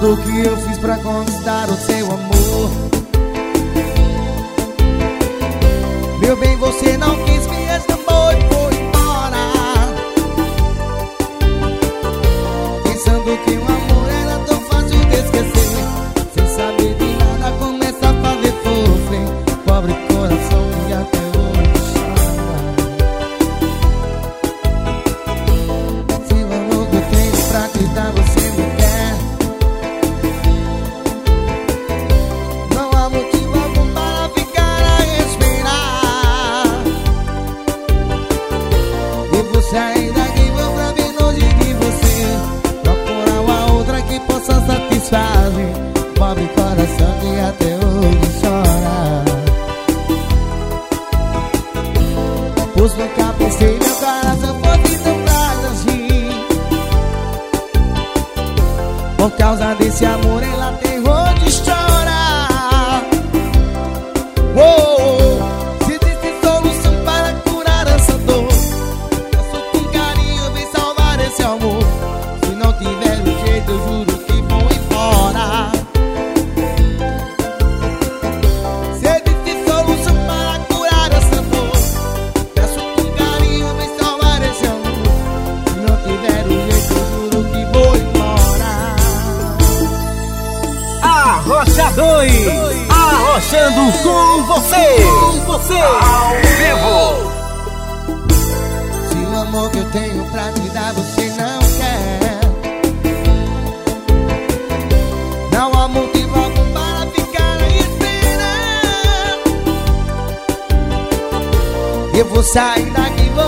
tudo que eu fiz pra conquistar o seu amor. Meu bem, você não quis me escapou e foi embora, pensando que o amor era tão fácil de esquecer. Sem saber de nada começa a fazer sofrer. Pobre coração que até hoje chora. Se o amor que eu tenho pra te dar você não quer, não há motivo algum para ficar a esperar. Devo sair daqui, vou pra bem longe de você, procurar uma outra que possa satisfazer. Pobre coração que até hoje chora. Pois nunca pensei meu coração fosse tão frágil assim. Por causa desse amor ela aterrou de chorar. Se existe solução para curar essa dor, peço com carinho, vem salvar esse amor. Se não tiver um jeito, eu juro que vou embora. Se existe solução para curar essa dor, peço com carinho, vem salvar esse amor. Se não tiver um jeito, eu juro que vou embora. Arrocha 2, arrochando com você, ao vivo. Se o amor que eu tenho pra te dar você não quer, não há motivo algum para ficar aí esperando. Eu vou sair daqui, vou